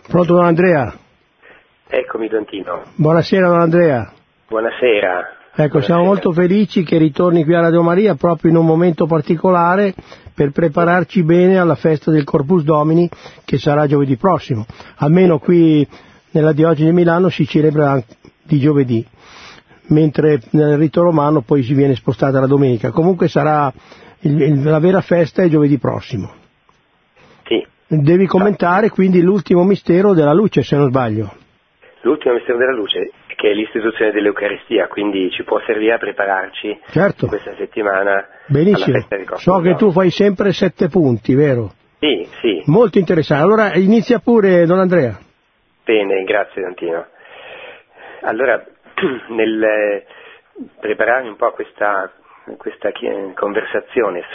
Pronto, don Andrea? Eccomi, Don Tino. Buonasera, don Andrea. Buonasera. Ecco, Buonasera. Siamo molto felici che ritorni qui a Radio Maria proprio in un momento particolare per prepararci bene alla festa del Corpus Domini che sarà giovedì prossimo. Almeno qui nella diocesi di Milano si celebra di giovedì, mentre nel rito romano poi si viene spostata la domenica. Comunque sarà la vera festa è giovedì prossimo. Sì. Devi commentare quindi l'ultimo mistero della luce, se non sbaglio. L'ultimo mistero della luce, che è l'istituzione dell'Eucaristia, quindi ci può servire a prepararci questa settimana. Benissimo. Alla festa del Corpus So che Domini. tu fai sempre 7 punti, vero? Sì. Molto interessante. Allora inizia pure, don Andrea. Bene, grazie, Don Tino. Allora, nel preparare un po' questa conversazione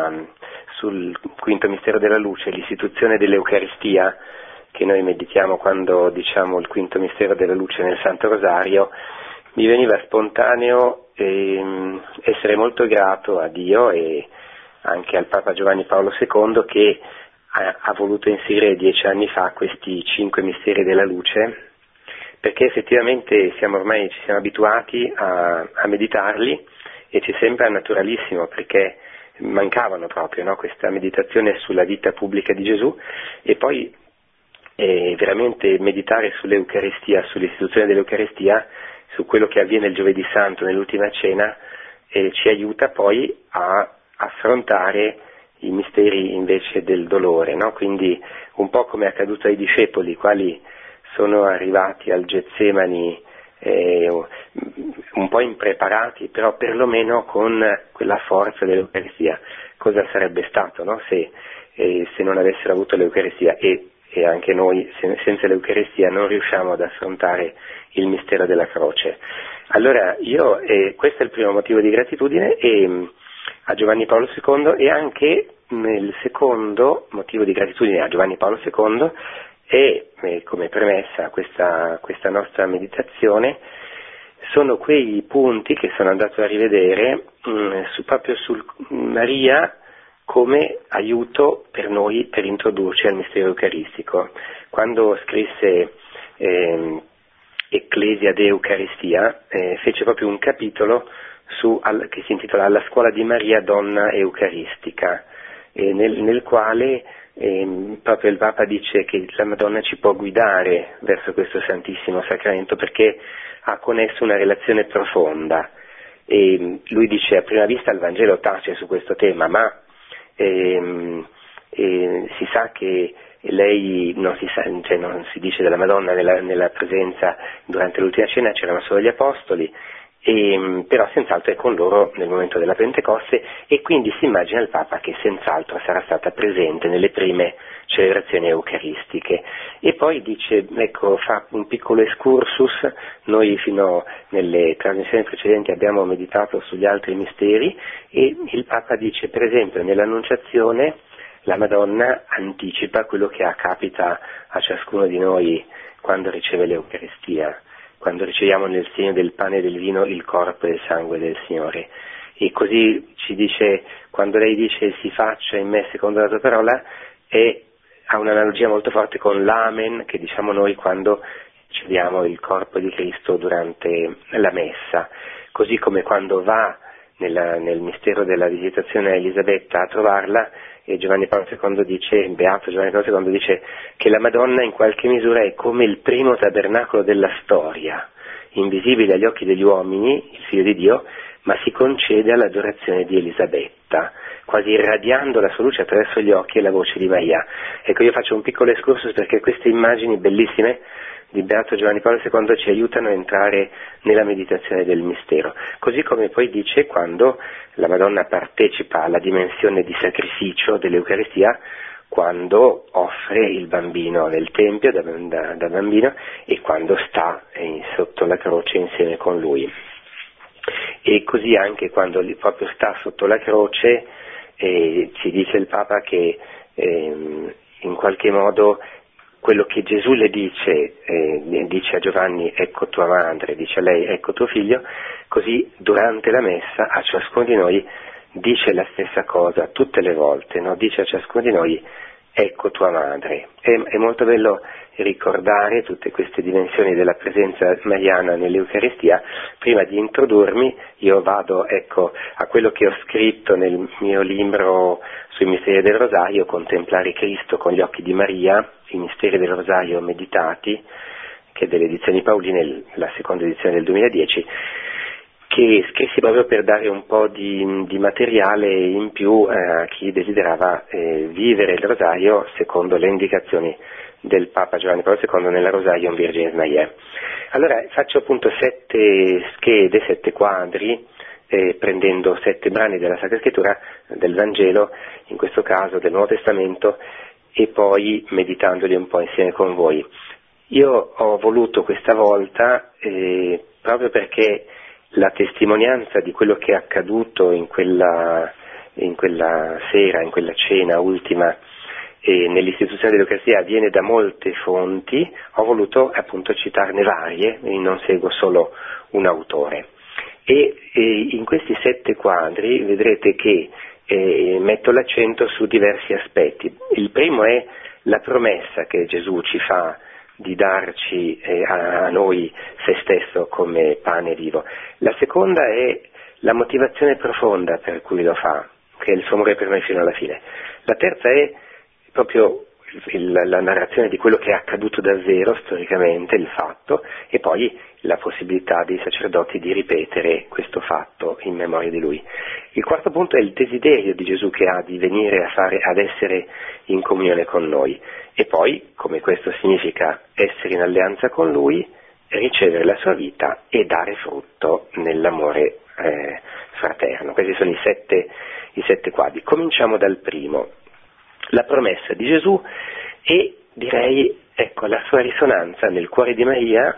sul quinto mistero della luce, l'istituzione dell'Eucaristia, che noi meditiamo quando diciamo il quinto mistero della luce nel Santo Rosario, mi veniva spontaneo essere molto grato a Dio e anche al Papa Giovanni Paolo II che ha voluto inserire 10 anni fa questi 5 misteri della luce, perché effettivamente ci siamo abituati a meditarli e ci sembra naturalissimo, perché mancavano proprio, no? Questa meditazione sulla vita pubblica di Gesù e poi veramente meditare sull'Eucaristia, sull'istituzione dell'Eucaristia, su quello che avviene il giovedì santo nell'ultima cena, ci aiuta poi a affrontare i misteri invece del dolore, no? Quindi un po' come è accaduto ai discepoli, i quali sono arrivati al Getsemani un po' impreparati, però perlomeno con quella forza dell'Eucaristia. Cosa sarebbe stato, no? se non avessero avuto l'Eucaristia e anche noi senza l'Eucaristia non riusciamo ad affrontare il mistero della croce. Allora questo è il primo motivo di gratitudine a Giovanni Paolo II, e anche il secondo motivo di gratitudine a Giovanni Paolo II è, come premessa a questa nostra meditazione, sono quei punti che sono andato a rivedere proprio su Maria come aiuto per noi per introdurci al mistero eucaristico. Quando scrisse Ecclesia de Eucaristia fece proprio un capitolo che si intitola La scuola di Maria, donna eucaristica, nel quale proprio il Papa dice che la Madonna ci può guidare verso questo Santissimo Sacramento perché ha con esso una relazione profonda. E lui dice: a prima vista il Vangelo tace su questo tema, ma si sa che lei non si dice della Madonna nella presenza durante l'ultima cena, c'erano solo gli Apostoli, però senz'altro è con loro nel momento della Pentecoste, e quindi si immagina il Papa che senz'altro sarà stata presente nelle prime celebrazioni eucaristiche. E poi dice, fa un piccolo excursus. Noi fino nelle trasmissioni precedenti abbiamo meditato sugli altri misteri e il Papa dice, per esempio, nell'Annunciazione la Madonna anticipa quello che capita a ciascuno di noi quando riceve l'Eucaristia, quando riceviamo nel segno del pane e del vino il corpo e il sangue del Signore. E così ci dice, quando lei dice si faccia in me secondo la tua parola, ha un'analogia molto forte con l'Amen che diciamo noi quando riceviamo il corpo di Cristo durante la Messa. Così come quando va nel mistero della visitazione a Elisabetta a trovarla, e Giovanni Paolo II dice, Beato Giovanni Paolo II dice che la Madonna in qualche misura è come il primo tabernacolo della storia, invisibile agli occhi degli uomini, il Figlio di Dio, ma si concede all'adorazione di Elisabetta, quasi irradiando la sua luce attraverso gli occhi e la voce di Maria. Ecco, io faccio un piccolo excursus perché queste immagini bellissime di Beato Giovanni Paolo II ci aiutano a entrare nella meditazione del mistero. Così come poi dice quando la Madonna partecipa alla dimensione di sacrificio dell'Eucaristia, quando offre il bambino nel Tempio da bambino e quando sta sotto la croce insieme con lui. E così anche quando proprio sta sotto la croce ci dice il Papa che in qualche modo quello che Gesù le dice a Giovanni ecco tua madre, dice a lei ecco tuo figlio, così durante la messa a ciascuno di noi dice la stessa cosa tutte le volte, no? Dice a ciascuno di noi ecco tua madre. È molto bello ricordare tutte queste dimensioni della presenza mariana nell'Eucaristia. Prima di introdurmi io vado a quello che ho scritto nel mio libro sui misteri del Rosario, Contemplare Cristo con gli occhi di Maria, i misteri del Rosario meditati, che è delle edizioni Paoline, la seconda edizione del 2010, che scrissi proprio per dare un po' di materiale in più a chi desiderava vivere il Rosario secondo le indicazioni del Papa Giovanni Paolo II nella Rosarium Virginis Mariae. Allora faccio appunto 7 schede, 7 quadri, prendendo 7 brani della Sacra Scrittura, del Vangelo, in questo caso del Nuovo Testamento, e poi meditandoli un po' insieme con voi. Io ho voluto questa volta, proprio perché la testimonianza di quello che è accaduto in quella sera, in quella cena ultima, nell'istituzione dell'Eucaristia viene da molte fonti, ho voluto appunto citarne varie, e non seguo solo un autore. E in questi 7 quadri vedrete che metto l'accento su diversi aspetti. Il primo è la promessa che Gesù ci fa di darci a noi se stesso come pane vivo. La seconda è la motivazione profonda per cui lo fa, che è il suo amore per noi fino alla fine. La terza è proprio la narrazione di quello che è accaduto davvero storicamente, il fatto, e poi la possibilità dei sacerdoti di ripetere questo fatto in memoria di lui. Il quarto punto è il desiderio di Gesù che ha di venire ad essere in comunione con noi, e poi, come questo significa essere in alleanza con lui, ricevere la sua vita e dare frutto nell'amore fraterno. Questi sono i sette quadri. Cominciamo dal primo. La promessa di Gesù e direi la sua risonanza nel cuore di Maria,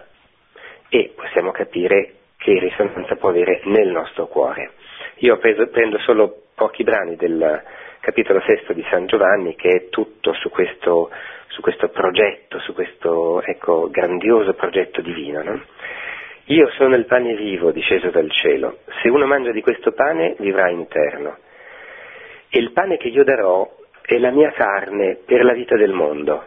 e possiamo capire che risonanza può avere nel nostro cuore. Io prendo solo pochi brani del capitolo 6 di San Giovanni, che è tutto su questo progetto, su questo grandioso progetto divino, no? Io sono il pane vivo disceso dal cielo, se uno mangia di questo pane vivrà in eterno, e il pane che io darò è la mia carne per la vita del mondo.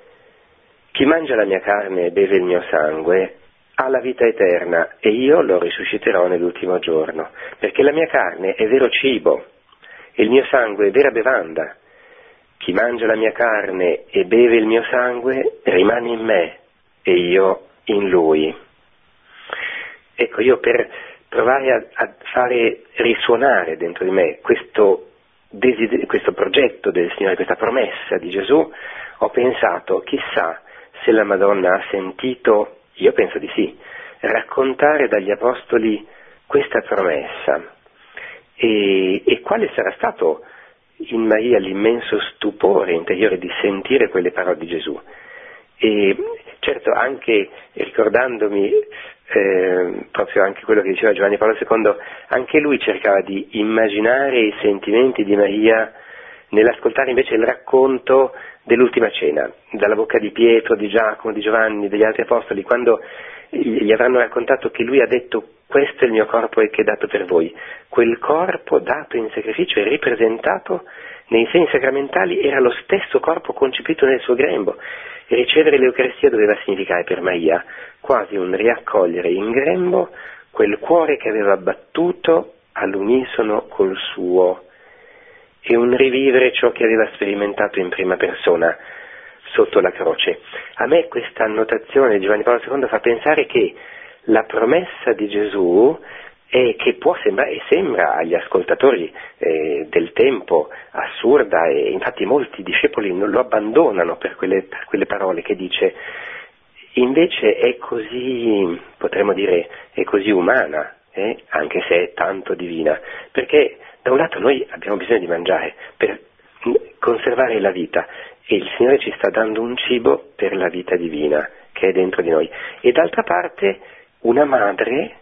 Chi mangia la mia carne e beve il mio sangue ha la vita eterna, e io lo risusciterò nell'ultimo giorno, perché la mia carne è vero cibo e il mio sangue è vera bevanda. Chi mangia la mia carne e beve il mio sangue rimane in me e io in lui. Ecco, io per provare a fare risuonare dentro di me questo progetto del Signore, questa promessa di Gesù, ho pensato, chissà se la Madonna ha sentito, io penso di sì, raccontare dagli Apostoli questa promessa, e quale sarà stato in Maria l'immenso stupore interiore di sentire quelle parole di Gesù. E certo, anche ricordandomi proprio anche quello che diceva Giovanni Paolo II, anche lui cercava di immaginare i sentimenti di Maria nell'ascoltare invece il racconto dell'ultima cena, dalla bocca di Pietro, di Giacomo, di Giovanni, degli altri apostoli, quando gli avranno raccontato che lui ha detto: questo è il mio corpo che è dato per voi. Quel corpo dato in sacrificio e ripresentato nei segni sacramentali era lo stesso corpo concepito nel suo grembo. E ricevere l'Eucaristia doveva significare per Maria quasi un riaccogliere in grembo quel cuore che aveva battuto all'unisono col suo, e un rivivere ciò che aveva sperimentato in prima persona sotto la croce. A me questa annotazione di Giovanni Paolo II fa pensare che la promessa di Gesù è che può sembrare, e sembra agli ascoltatori del tempo, assurda, e infatti molti discepoli non lo abbandonano per quelle parole che dice, invece è così, potremmo dire, è così umana, anche se è tanto divina, perché da un lato noi abbiamo bisogno di mangiare per conservare la vita, e il Signore ci sta dando un cibo per la vita divina che è dentro di noi, e d'altra parte una madre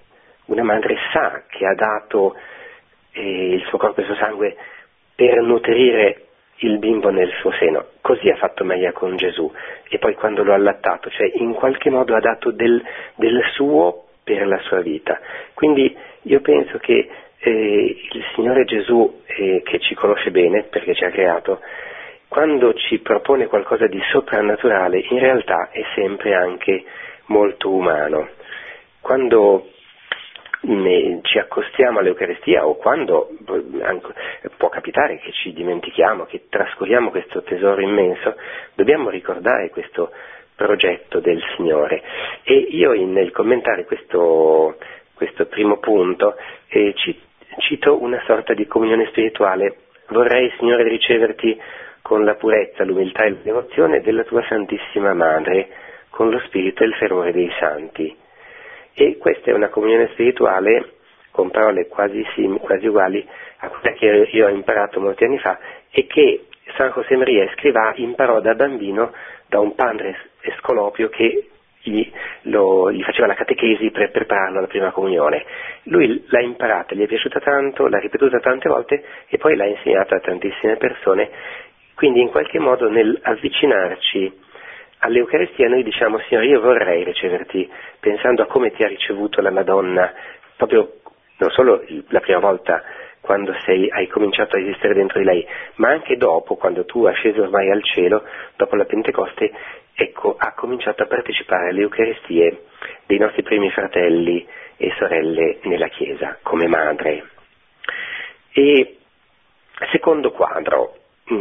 sa che ha dato il suo corpo e il suo sangue per nutrire il bimbo nel suo seno. Così ha fatto Maria con Gesù, e poi quando lo ha allattato, cioè in qualche modo ha dato del suo per la sua vita. Quindi io penso che il Signore Gesù, che ci conosce bene perché ci ha creato, quando ci propone qualcosa di soprannaturale, in realtà è sempre anche molto umano. Quando ci accostiamo all'Eucaristia, o quando può capitare che ci dimentichiamo, che trascuriamo questo tesoro immenso, dobbiamo ricordare questo progetto del Signore. E io nel commentare questo primo punto cito una sorta di comunione spirituale. Vorrei, Signore, riceverti con la purezza, l'umiltà e la devozione della tua Santissima Madre, con lo spirito e il fervore dei santi. E questa è una comunione spirituale con parole quasi uguali a quella che io ho imparato molti anni fa e che San Josemaria Escrivá imparò da bambino da un padre escolopio che gli faceva la catechesi per prepararlo alla prima comunione. Lui l'ha imparata, gli è piaciuta tanto, l'ha ripetuta tante volte e poi l'ha insegnata a tantissime persone. Quindi in qualche modo nell'avvicinarci all'Eucaristia noi diciamo: Signore, io vorrei riceverti, pensando a come ti ha ricevuto la Madonna, proprio non solo la prima volta quando hai cominciato a esistere dentro di lei, ma anche dopo, quando tu asceso ormai al cielo, dopo la Pentecoste, ecco, ha cominciato a partecipare alle Eucaristie dei nostri primi fratelli e sorelle nella Chiesa, come madre. E secondo quadro,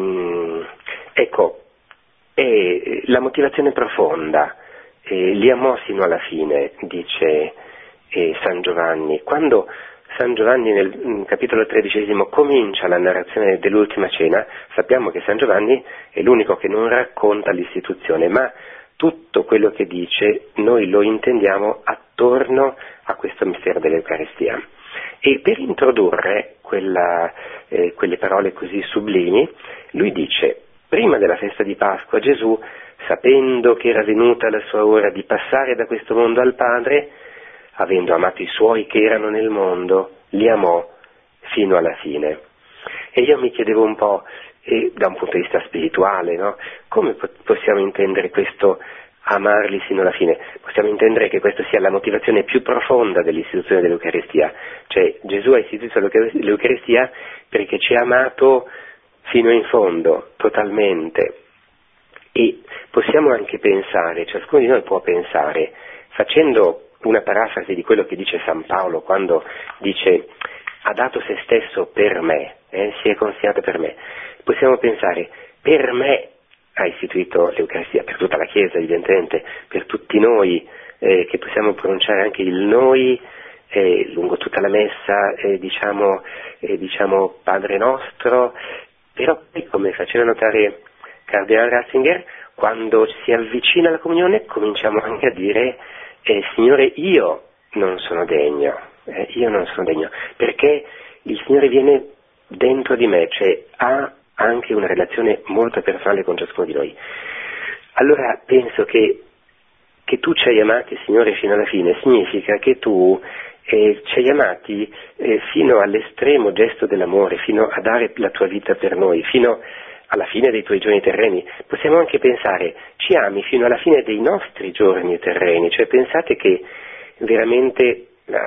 ecco, è la motivazione profonda, li amò sino alla fine, dice San Giovanni. Quando San Giovanni nel capitolo 13 comincia la narrazione dell'ultima cena, sappiamo che San Giovanni è l'unico che non racconta l'istituzione, ma tutto quello che dice noi lo intendiamo attorno a questo mistero dell'Eucaristia. E per introdurre quelle parole così sublimi, lui dice: prima della festa di Pasqua Gesù, sapendo che era venuta la sua ora di passare da questo mondo al Padre, avendo amato i suoi che erano nel mondo, li amò fino alla fine. E io mi chiedevo un po', da un punto di vista spirituale, no? Come possiamo intendere questo amarli fino alla fine? Possiamo intendere che questa sia la motivazione più profonda dell'istituzione dell'Eucaristia, cioè Gesù ha istituito l'Eucaristia perché ci ha amato fino in fondo, totalmente. E possiamo anche pensare, ciascuno di noi può pensare, facendo una parafrasi di quello che dice San Paolo quando dice: ha dato se stesso per me, si è consegnato per me. Possiamo pensare: per me ha istituito l'Eucaristia, per tutta la Chiesa evidentemente, per tutti noi, che possiamo pronunciare anche il noi lungo tutta la messa, diciamo Padre nostro. Però come faceva notare Cardinale Ratzinger, quando si avvicina alla comunione cominciamo anche a dire: Signore, io non sono degno, perché il Signore viene dentro di me, cioè ha anche una relazione molto personale con ciascuno di noi. Allora penso che tu ci hai amati, Signore, fino alla fine, significa che tu ci hai amati fino all'estremo gesto dell'amore, fino a dare la tua vita per noi, fino alla fine dei tuoi giorni terreni. Possiamo anche pensare: ci ami fino alla fine dei nostri giorni terreni, cioè pensate che veramente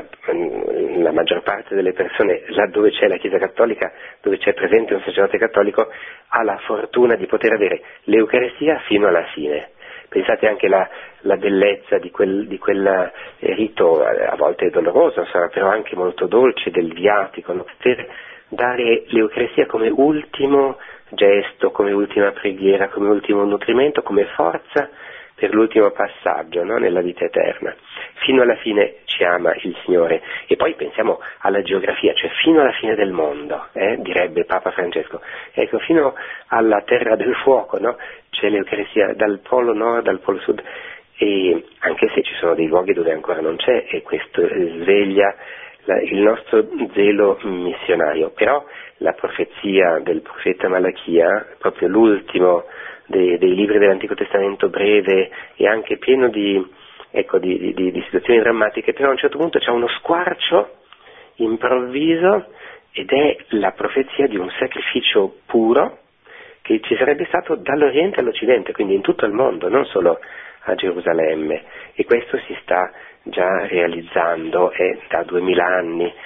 la maggior parte delle persone, là dove c'è la Chiesa Cattolica, dove c'è presente un sacerdote cattolico, ha la fortuna di poter avere l'Eucaristia fino alla fine. Pensate anche la bellezza di quel rito, a volte doloroso, però anche molto dolce, del viatico, no? Poter dare l'Eucaristia come ultimo gesto, come ultima preghiera, come ultimo nutrimento, come forza per l'ultimo passaggio, no? Nella vita eterna. Fino alla fine ci ama il Signore. E poi pensiamo alla geografia, cioè fino alla fine del mondo, direbbe Papa Francesco. Ecco, fino alla terra del fuoco, no? C'è l'Eucaristia dal polo nord al polo sud, e anche se ci sono dei luoghi dove ancora non c'è, e questo sveglia il nostro zelo missionario. Però la profezia del profeta Malachia, proprio l'ultimo dei libri dell'Antico Testamento, breve e anche pieno di situazioni drammatiche, però a un certo punto c'è uno squarcio improvviso, ed è la profezia di un sacrificio puro che ci sarebbe stato dall'Oriente all'Occidente, quindi in tutto il mondo, non solo a Gerusalemme, e questo si sta già realizzando da 2000 anni.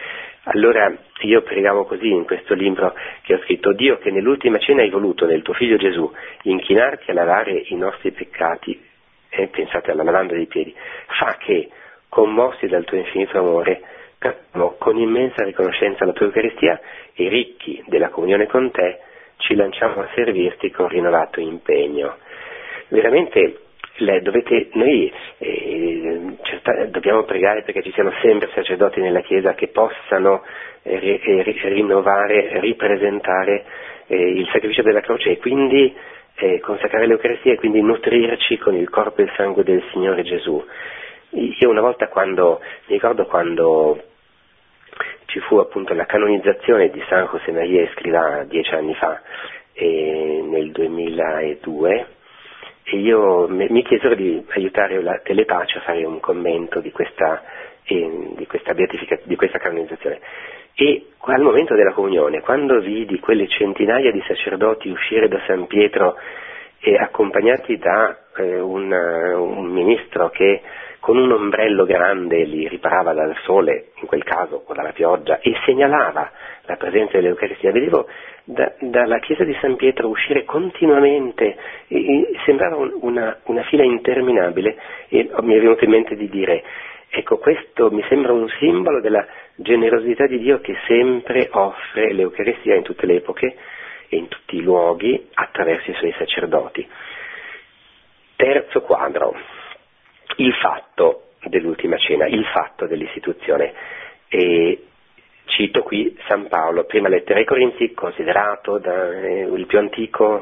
Allora io pregavo così in questo libro che ho scritto: Dio, che nell'ultima cena hai voluto nel tuo figlio Gesù inchinarti a lavare i nostri peccati, pensate alla lavanda dei piedi, fa che, commossi dal tuo infinito amore, con immensa riconoscenza alla tua Eucaristia e ricchi della comunione con te, ci lanciamo a servirti con rinnovato impegno. Veramente noi dobbiamo pregare perché ci siano sempre sacerdoti nella Chiesa che possano rinnovare, ripresentare il sacrificio della croce e quindi consacrare l'Eucaristia e quindi nutrirci con il corpo e il sangue del Signore Gesù. Io una volta mi ricordo quando ci fu appunto la canonizzazione di San José María Escrivá 10 anni fa, nel 2002, e mi chiesero di aiutare la Telepace a fare un commento di questa canonizzazione. E al momento della comunione, quando vidi quelle centinaia di sacerdoti uscire da San Pietro accompagnati da un ministro che con un ombrello grande li riparava dal sole, in quel caso o dalla pioggia, e segnalava la presenza dell'Eucaristia, vedevo dalla chiesa di San Pietro uscire continuamente, sembrava una fila interminabile, e mi è venuto in mente di dire: ecco, questo mi sembra un simbolo della generosità di Dio che sempre offre l'Eucaristia in tutte le epoche e in tutti i luoghi attraverso i suoi sacerdoti. Terzo quadro, il fatto dell'ultima cena, il fatto dell'istituzione. E cito qui San Paolo, prima lettera ai Corinzi, considerato il più antico,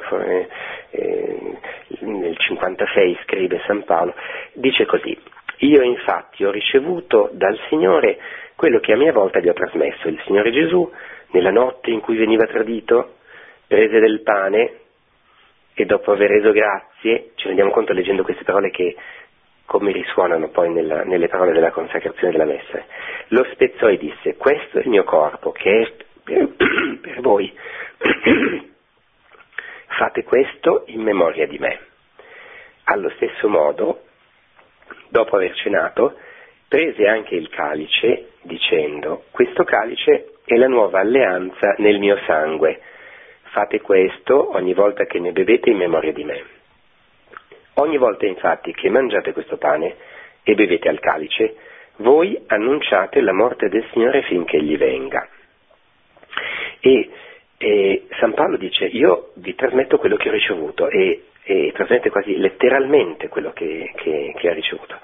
nel 56 scrive San Paolo, dice così: io infatti ho ricevuto dal Signore quello che a mia volta vi ho trasmesso. Il Signore Gesù, nella notte in cui veniva tradito, prese del pane e dopo aver reso grazie, ci rendiamo conto leggendo queste parole che come risuonano poi nelle parole della consacrazione della messa, lo spezzò e disse: questo è il mio corpo che è per voi, fate questo in memoria di me. Allo stesso modo, dopo aver cenato, prese anche il calice dicendo: questo calice è la nuova alleanza nel mio sangue, fate questo ogni volta che ne bevete in memoria di me. Ogni volta infatti che mangiate questo pane e bevete al calice, voi annunciate la morte del Signore finché egli venga. E San Paolo dice: io vi trasmetto quello che ho ricevuto, e trasmette quasi letteralmente quello che ha ricevuto.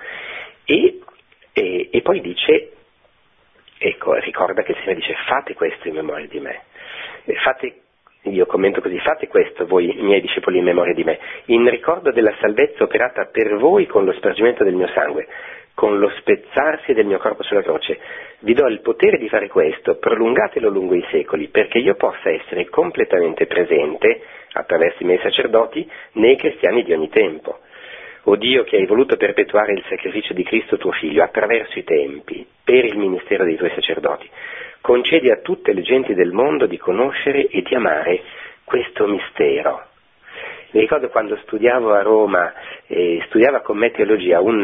E poi dice, ecco, ricorda che il Signore dice: fate questo in memoria di me. Io commento così: fate questo voi miei discepoli in memoria di me, in ricordo della salvezza operata per voi con lo spargimento del mio sangue, con lo spezzarsi del mio corpo sulla croce. Vi do il potere di fare questo, prolungatelo lungo i secoli, perché io possa essere completamente presente, attraverso i miei sacerdoti, nei cristiani di ogni tempo. O Dio, che hai voluto perpetuare il sacrificio di Cristo tuo Figlio attraverso i tempi, per il ministero dei tuoi sacerdoti, concedi a tutte le genti del mondo di conoscere e di amare questo mistero. Mi ricordo quando studiavo a Roma, studiava con me teologia un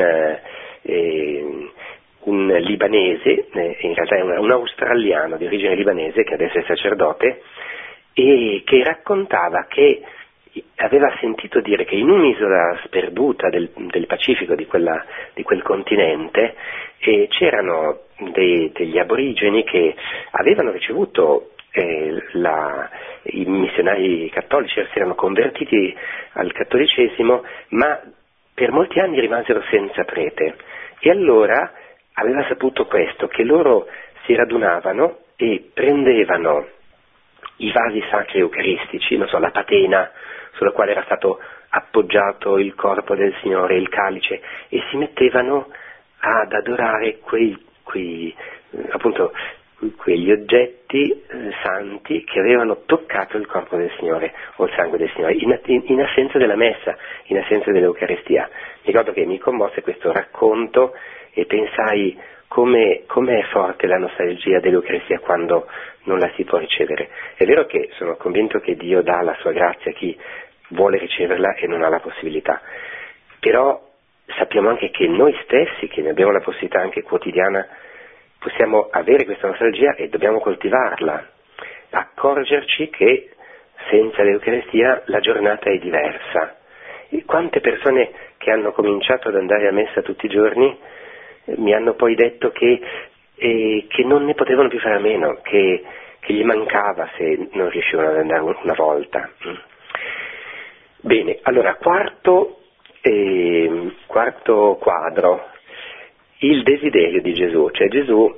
libanese, in realtà è un australiano di origine libanese che adesso è sacerdote, e che raccontava che aveva sentito dire che in un'isola sperduta del Pacifico di quel continente c'erano degli aborigeni che avevano ricevuto i missionari cattolici, si erano convertiti al cattolicesimo, ma per molti anni rimasero senza prete. E allora aveva saputo questo, che loro si radunavano e prendevano i vasi sacri eucaristici, non so, la patena sulla quale era stato appoggiato il corpo del Signore, il calice, e si mettevano ad adorare quegli oggetti santi che avevano toccato il corpo del Signore o il sangue del Signore, in assenza della messa, in assenza dell'Eucaristia. Mi ricordo che mi commosse questo racconto e pensai come è forte la nostalgia dell'Eucaristia quando non la si può ricevere. È vero che sono convinto che Dio dà la sua grazia a chi vuole riceverla e non ha la possibilità, però sappiamo anche che noi stessi, che ne abbiamo la possibilità anche quotidiana, possiamo avere questa nostalgia e dobbiamo coltivarla, accorgerci che senza l'Eucaristia la giornata è diversa. E quante persone che hanno cominciato ad andare a messa tutti i giorni mi hanno poi detto che non ne potevano più fare a meno, che gli mancava se non riuscivano ad andare una volta. Bene, allora quarto quadro, il desiderio di Gesù, cioè Gesù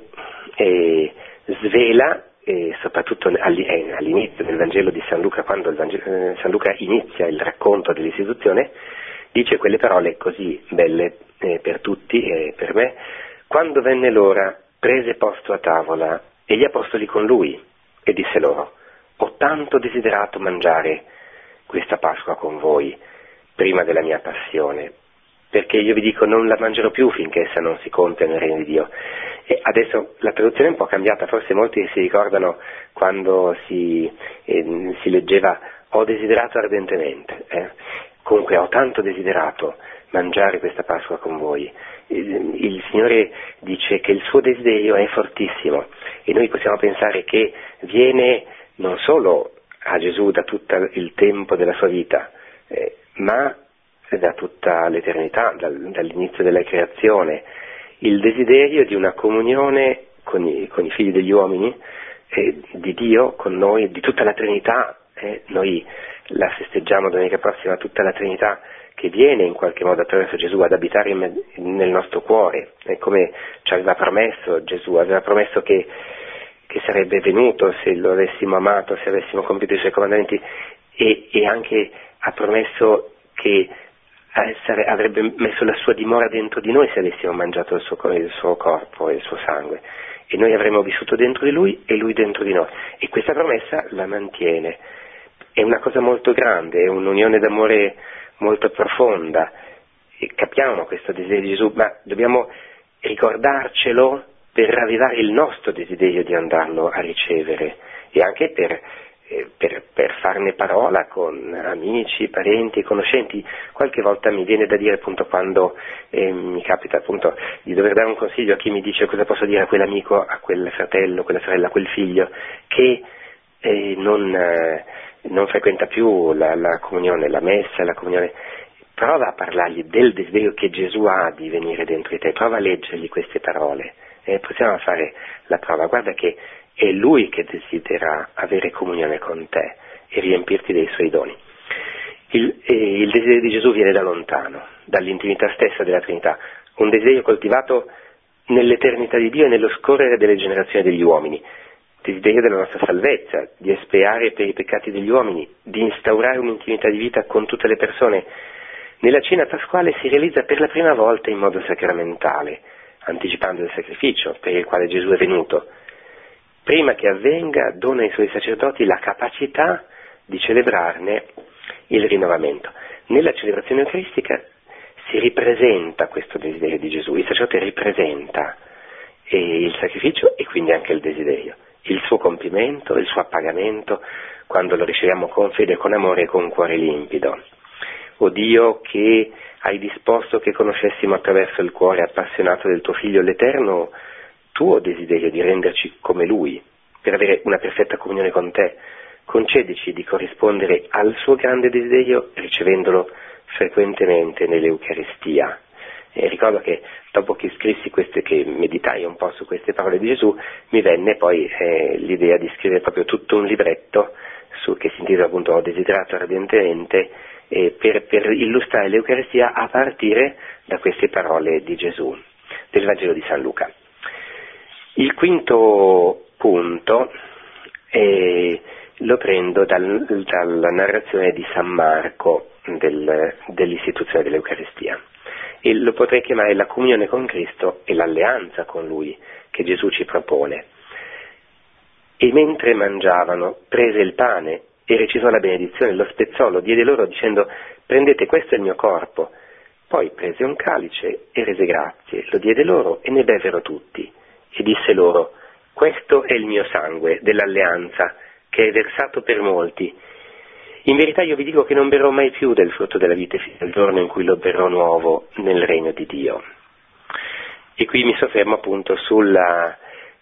svela, soprattutto all'inizio del Vangelo di San Luca, quando San Luca inizia il racconto dell'istituzione, dice quelle parole così belle per tutti e per me: quando venne l'ora, prese posto a tavola e gli apostoli con lui e disse loro: ho tanto desiderato mangiare questa Pasqua con voi prima della mia passione, perché io vi dico non la mangerò più finché essa non si compia nel regno di Dio. E adesso la traduzione è un po' cambiata, forse molti si ricordano quando si leggeva ho desiderato ardentemente. Comunque ho tanto desiderato mangiare questa Pasqua con voi. Il Signore dice che il suo desiderio è fortissimo e noi possiamo pensare che viene non solo a Gesù da tutto il tempo della sua vita, ma da tutta l'eternità, dall'inizio della creazione, il desiderio di una comunione con i figli degli uomini, di Dio con noi, di tutta la Trinità. Noi la festeggiamo domenica prossima, tutta la Trinità che viene in qualche modo attraverso Gesù ad abitare nel nostro cuore, come ci aveva promesso Gesù, aveva promesso che sarebbe venuto se lo avessimo amato, se avessimo compiuto i suoi comandamenti, e anche ha promesso che avrebbe messo la sua dimora dentro di noi se avessimo mangiato il suo corpo e il suo sangue, e noi avremmo vissuto dentro di lui e lui dentro di noi, e questa promessa la mantiene. È una cosa molto grande, è un'unione d'amore molto profonda, e capiamo questo desiderio di Gesù, ma dobbiamo ricordarcelo per ravvivare il nostro desiderio di andarlo a ricevere, e anche per farne parola con amici, parenti, conoscenti. Qualche volta mi viene da dire, appunto, quando mi capita appunto di dover dare un consiglio a chi mi dice cosa posso dire a quell'amico, a quel fratello, quella sorella, a quel figlio che non frequenta più la comunione, la messa, la comunione. Prova a parlargli del desiderio che Gesù ha di venire dentro di te, prova a leggergli queste parole, possiamo fare la prova. Guarda che è Lui che desidera avere comunione con te e riempirti dei suoi doni. Il desiderio di Gesù viene da lontano, dall'intimità stessa della Trinità, un desiderio coltivato nell'eternità di Dio e nello scorrere delle generazioni degli uomini, desiderio della nostra salvezza, di espiare per i peccati degli uomini, di instaurare un'intimità di vita con tutte le persone. Nella cena pasquale si realizza per la prima volta in modo sacramentale, anticipando il sacrificio per il quale Gesù è venuto. Prima che avvenga, dona ai suoi sacerdoti la capacità di celebrarne il rinnovamento. Nella celebrazione eucaristica si ripresenta questo desiderio di Gesù, il sacerdote ripresenta il sacrificio e quindi anche il desiderio, il suo compimento, il suo appagamento, quando lo riceviamo con fede, con amore e con cuore limpido. O Dio, che hai disposto che conoscessimo attraverso il cuore appassionato del tuo Figlio l'Eterno, tuo desiderio di renderci come Lui, per avere una perfetta comunione con te, concedici di corrispondere al suo grande desiderio ricevendolo frequentemente nell'Eucaristia. Ricordo che dopo che scrissi che meditai un po' su queste parole di Gesù, mi venne poi l'idea di scrivere proprio tutto un libretto che si intitola appunto Ho desiderato ardentemente, per illustrare l'Eucaristia a partire da queste parole di Gesù, del Vangelo di San Luca. Il quinto punto lo prendo dalla narrazione di San Marco dell'istituzione dell'Eucaristia, e lo potrei chiamare la comunione con Cristo e l'alleanza con Lui che Gesù ci propone. E mentre mangiavano, prese il pane e recitò la benedizione, lo spezzò, lo diede loro dicendo: prendete, questo è il mio corpo. Poi prese un calice e rese grazie, lo diede loro e ne bevvero tutti. E disse loro: questo è il mio sangue dell'alleanza, che è versato per molti. In verità io vi dico che non berrò mai più del frutto della vite fino al giorno in cui lo berrò nuovo nel regno di Dio. E qui mi soffermo appunto sulla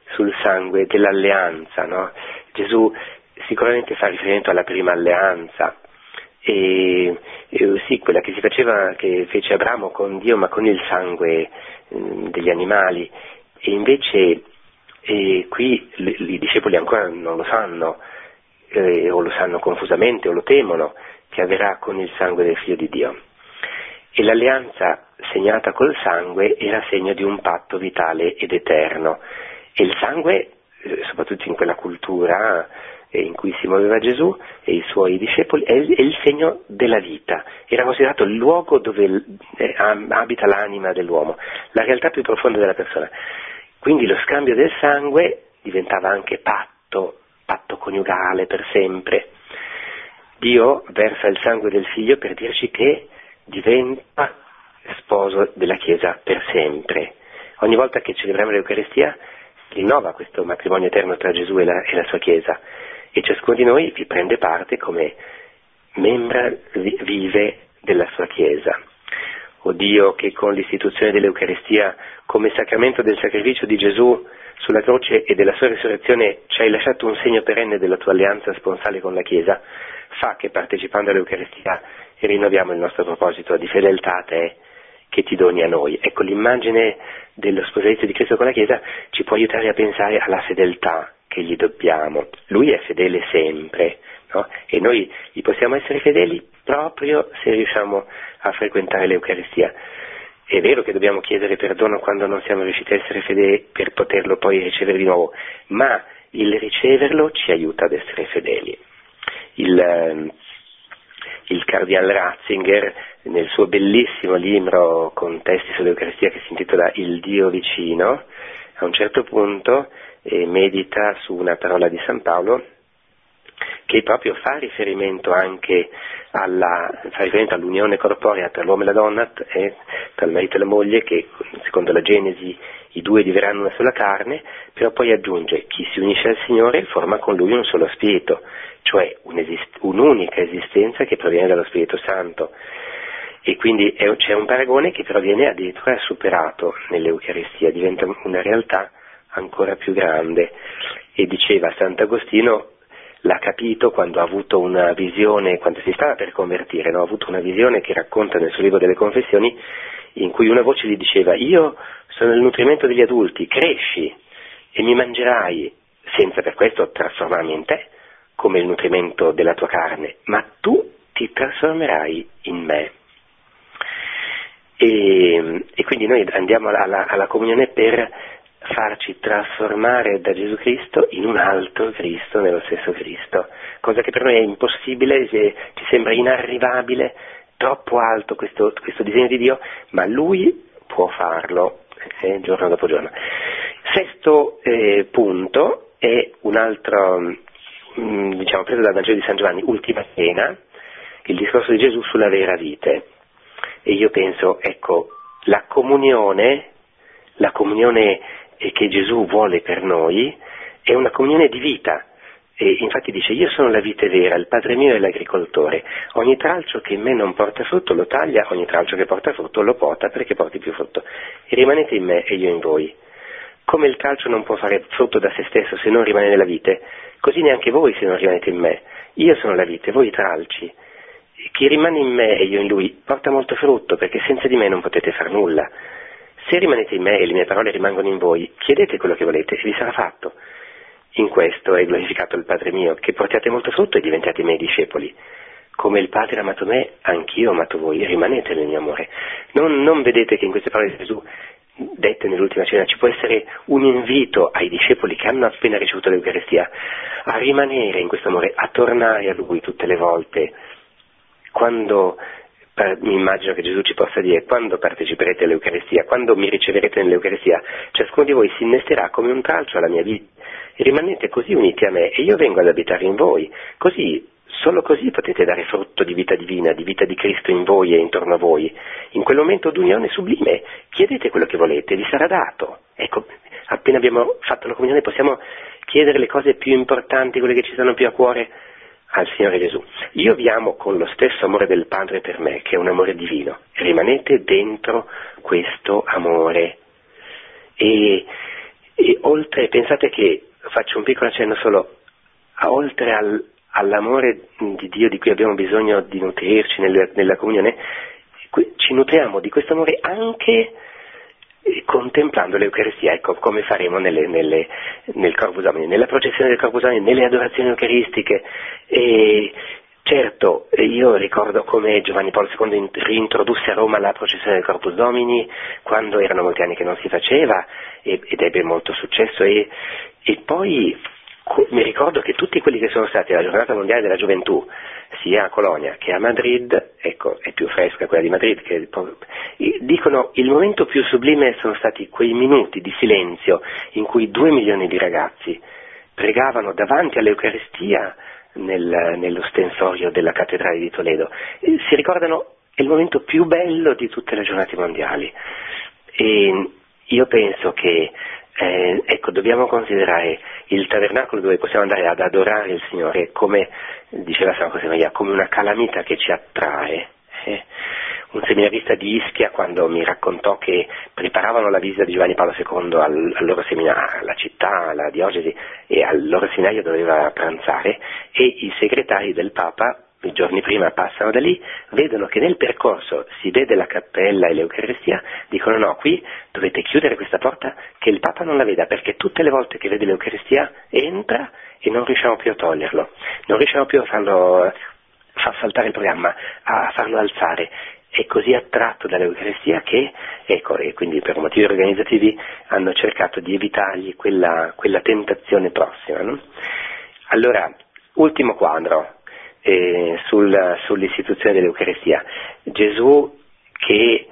sul sangue dell'alleanza, no? Gesù sicuramente fa riferimento alla prima alleanza, e sì, quella che fece Abramo con Dio, ma con il sangue degli animali. E invece qui i discepoli ancora non lo sanno, o lo sanno confusamente, o lo temono, che avverrà con il sangue del Figlio di Dio. E l'alleanza segnata col sangue era segno di un patto vitale ed eterno. E il sangue, soprattutto in quella cultura in cui si muoveva Gesù e i suoi discepoli, è il segno della vita. Era considerato il luogo dove abita l'anima dell'uomo, la realtà più profonda della persona. Quindi lo scambio del sangue diventava anche patto coniugale per sempre. Dio versa il sangue del Figlio per dirci che diventa sposo della Chiesa per sempre. Ogni volta che celebriamo l'Eucaristia si rinnova questo matrimonio eterno tra Gesù e la sua Chiesa, e ciascuno di noi vi prende parte come membra vive della sua Chiesa. O Dio, che con l'istituzione dell'Eucaristia come sacramento del sacrificio di Gesù sulla croce e della sua risurrezione ci hai lasciato un segno perenne della tua alleanza sponsale con la Chiesa, fa che partecipando all'Eucaristia rinnoviamo il nostro proposito di fedeltà a te, che ti doni a noi. Ecco, l'immagine dello sposalizio di Cristo con la Chiesa ci può aiutare a pensare alla fedeltà che gli dobbiamo. Lui è fedele sempre, no? E noi gli possiamo essere fedeli proprio se riusciamo a frequentare l'Eucaristia. È vero che dobbiamo chiedere perdono quando non siamo riusciti a essere fedeli per poterlo poi ricevere di nuovo, ma il riceverlo ci aiuta ad essere fedeli. Il Cardinal Ratzinger, nel suo bellissimo libro con testi sull'Eucaristia che si intitola Il Dio vicino, a un certo punto medita su una parola di San Paolo che proprio fa riferimento anche all'unione corporea tra l'uomo e la donna, tra il marito e la moglie, che secondo la Genesi i due diverranno una sola carne, però poi aggiunge: chi si unisce al Signore forma con Lui un solo spirito, cioè un'unica esistenza che proviene dallo Spirito Santo. E quindi c'è un paragone che però viene addirittura superato nell'Eucaristia, diventa una realtà ancora più grande. E diceva Sant'Agostino, l'ha capito quando ha avuto una visione, quando si stava per convertire, no? Ha avuto una visione che racconta nel suo libro delle Confessioni, in cui una voce gli diceva: io sono il nutrimento degli adulti, cresci e mi mangerai, senza per questo trasformarmi in te come il nutrimento della tua carne, ma tu ti trasformerai in me. E quindi noi andiamo alla comunione per farci trasformare da Gesù Cristo in un altro Cristo nello stesso Cristo, cosa che per noi è impossibile, ci sembra inarrivabile, troppo alto questo disegno di Dio, ma Lui può farlo giorno dopo giorno. Sesto punto è un altro, preso dal Vangelo di San Giovanni, Ultima Cena, il discorso di Gesù sulla vera vite. E io penso, ecco, la comunione che Gesù vuole per noi è una comunione di vita. E infatti dice: io sono la vite vera, il Padre mio è l'agricoltore, ogni tralcio che in me non porta frutto lo taglia, ogni tralcio che porta frutto lo pota perché porti più frutto. E rimanete in me e io in voi. Come il tralcio non può fare frutto da se stesso se non rimane nella vite, così neanche voi se non rimanete in me. Io sono la vite, voi i tralci. Chi rimane in me e io in lui porta molto frutto, perché senza di me non potete far nulla. Se rimanete in me e le mie parole rimangono in voi, chiedete quello che volete e vi sarà fatto. In questo è glorificato il Padre mio, che portiate molto frutto e diventiate i miei discepoli. Come il Padre ha amato me, anch'io ho amato voi, rimanete nel mio amore. Non vedete che in queste parole di Gesù, dette nell'ultima cena, ci può essere un invito ai discepoli che hanno appena ricevuto l'Eucaristia a rimanere in questo amore, a tornare a Lui tutte le volte. Quando mi immagino che Gesù ci possa dire: quando parteciperete all'Eucaristia, quando mi riceverete nell'Eucaristia, ciascuno di voi si innesterà come un tralcio alla mia vita e rimanete così uniti a me e io vengo ad abitare in voi. Così, solo così potete dare frutto di vita divina, di vita di Cristo in voi e intorno a voi. In quel momento d'unione sublime chiedete quello che volete, vi sarà dato. Ecco, appena abbiamo fatto la comunione possiamo chiedere le cose più importanti, quelle che ci stanno più a cuore, al Signore Gesù. Io vi amo con lo stesso amore del Padre per me, che è un amore divino. Rimanete dentro questo amore. E E oltre, pensate che, faccio un piccolo accenno solo, oltre all'amore di Dio di cui abbiamo bisogno di nutrirci nella comunione, ci nutriamo di questo amore anche contemplando l'Eucaristia, ecco, come faremo nel Corpus Domini, nella processione del Corpus Domini, nelle adorazioni eucaristiche. E certo, io ricordo come Giovanni Paolo II reintrodusse a Roma la processione del Corpus Domini quando erano molti anni che non si faceva ed ebbe molto successo, e poi mi ricordo che tutti quelli che sono stati alla Giornata Mondiale della Gioventù, sia a Colonia che a Madrid, ecco, è più fresca quella di Madrid, dicono il momento più sublime sono stati quei minuti di silenzio in cui 2 milioni di ragazzi pregavano davanti all'Eucaristia nello stensorio della cattedrale di Toledo. Si ricordano, è il momento più bello di tutte le giornate mondiali, e io penso che ecco, dobbiamo considerare il tabernacolo dove possiamo andare ad adorare il Signore, come diceva San José Maria, come una calamita che ci attrae. Un seminarista di Ischia, quando mi raccontò che preparavano la visita di Giovanni Paolo II al loro seminario, alla città, alla diocesi, e al loro seminario doveva pranzare, e i segretari del Papa i giorni prima passano da lì, vedono che nel percorso si vede la cappella e l'Eucaristia, dicono no, qui dovete chiudere questa porta che il Papa non la veda, perché tutte le volte che vede l'Eucaristia entra e non riusciamo più a toglierlo, non riusciamo più a far saltare il programma, a farlo alzare. È così attratto dall'Eucaristia che, ecco, e quindi per motivi organizzativi hanno cercato di evitargli quella tentazione prossima, no? Allora, ultimo quadro sull'istituzione dell'Eucaristia. Gesù che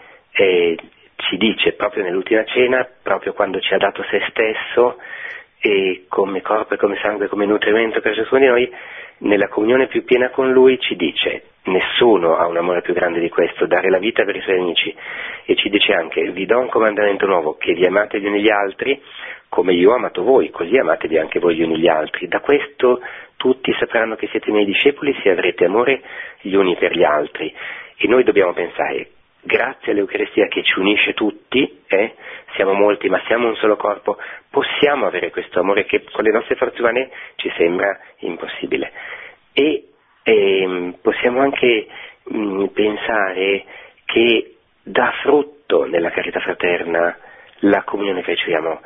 ci dice proprio nell'ultima cena, proprio quando ci ha dato se stesso, e come corpo e come sangue, come nutrimento per ciascuno di noi, nella comunione più piena con Lui ci dice: nessuno ha un amore più grande di questo, dare la vita per i suoi amici. E ci dice anche: vi do un comandamento nuovo, che vi amate gli uni gli altri come io ho amato voi, così amatevi anche voi gli uni gli altri. Da questo tutti sapranno che siete miei discepoli, se avrete amore gli uni per gli altri. E noi dobbiamo pensare, grazie all'Eucaristia che ci unisce tutti, siamo molti ma siamo un solo corpo, possiamo avere questo amore che con le nostre forze umane ci sembra impossibile. E possiamo anche pensare che dà frutto nella carità fraterna la comunione che riceviamo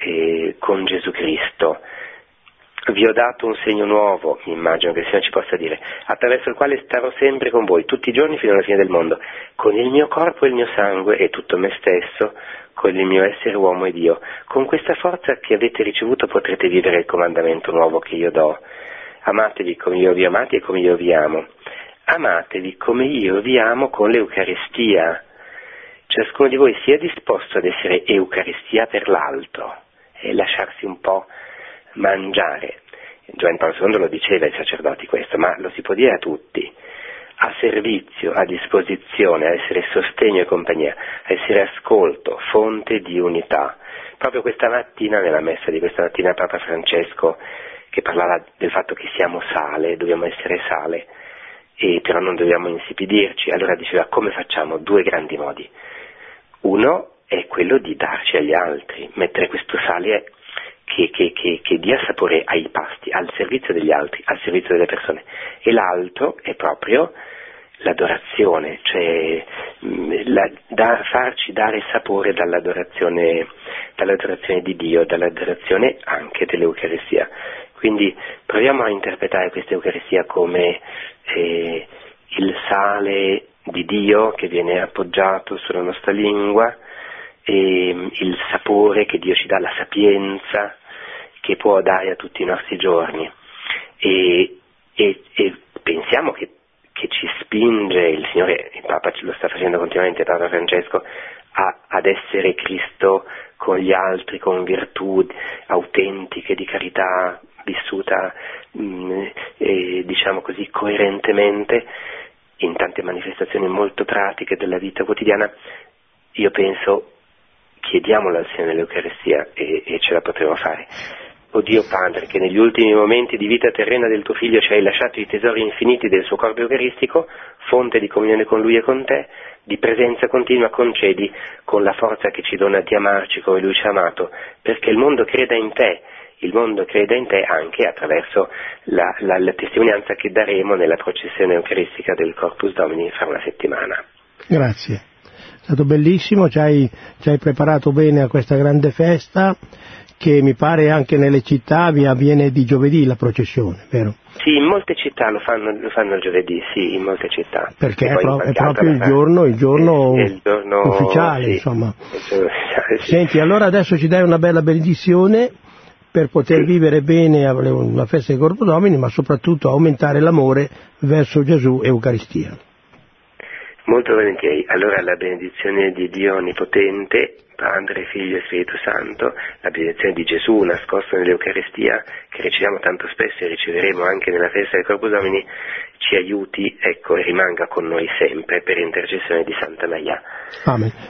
con Gesù Cristo. Vi ho dato un segno nuovo, mi immagino che il Signore ci possa dire, attraverso il quale starò sempre con voi, tutti i giorni fino alla fine del mondo, con il mio corpo e il mio sangue e tutto me stesso, con il mio essere uomo e Dio. Con questa forza che avete ricevuto potrete vivere il comandamento nuovo che io do. Amatevi come io vi ho amati e come io vi amo. Amatevi come io vi amo con l'Eucaristia. Ciascuno di voi sia disposto ad essere Eucaristia per l'altro e lasciarsi un po' mangiare. Giovanni Paolo II lo diceva ai sacerdoti questo, ma lo si può dire a tutti: a servizio, a disposizione, a essere sostegno e compagnia, a essere ascolto, fonte di unità. Proprio questa mattina, nella messa di questa mattina, Papa Francesco, che parlava del fatto che siamo sale, dobbiamo essere sale, e però non dobbiamo insipidirci, allora diceva: come facciamo? 2 grandi modi. Uno è quello di darci agli altri, mettere questo sale che dia sapore ai pasti, al servizio degli altri, al servizio delle persone. E l'altro è proprio l'adorazione, cioè farci dare sapore dall'adorazione di Dio, dall'adorazione anche dell'Eucaristia. Quindi proviamo a interpretare questa Eucaristia come il sale di Dio che viene appoggiato sulla nostra lingua, e il sapore che Dio ci dà, la sapienza che può dare a tutti i nostri giorni, e pensiamo che ci spinge il Signore, il Papa ce lo sta facendo continuamente, Papa Francesco, ad essere Cristo con gli altri, con virtù autentiche di carità vissuta diciamo così coerentemente in tante manifestazioni molto pratiche della vita quotidiana. Io penso, chiediamola al Signore nell'Eucaristia e ce la potremo fare. O Dio Padre, che negli ultimi momenti di vita terrena del tuo Figlio ci hai lasciato i tesori infiniti del suo corpo eucaristico, fonte di comunione con Lui e con te, di presenza continua, concedi con la forza che ci dona di amarci come Lui ci ha amato, perché il mondo creda in te anche attraverso la testimonianza che daremo nella processione eucaristica del Corpus Domini fra una settimana. Grazie, è stato bellissimo, ci hai preparato bene a questa grande festa, che mi pare anche nelle città avviene di giovedì la processione, vero? Sì, in molte città lo fanno il giovedì, sì, in molte città. Perché è proprio il giorno ufficiale, sì, insomma. Sì. Senti, allora adesso ci dai una bella benedizione per poter vivere bene la festa del Corpus Domini, ma soprattutto aumentare l'amore verso Gesù e Eucaristia. Molto volentieri. Allora la benedizione di Dio Onnipotente, Padre, Figlio e Spirito Santo, la benedizione di Gesù nascosto nell'Eucaristia, che riceviamo tanto spesso e riceveremo anche nella festa del Corpus Domini, ci aiuti, e rimanga con noi sempre per intercessione di Santa Maria. Amen.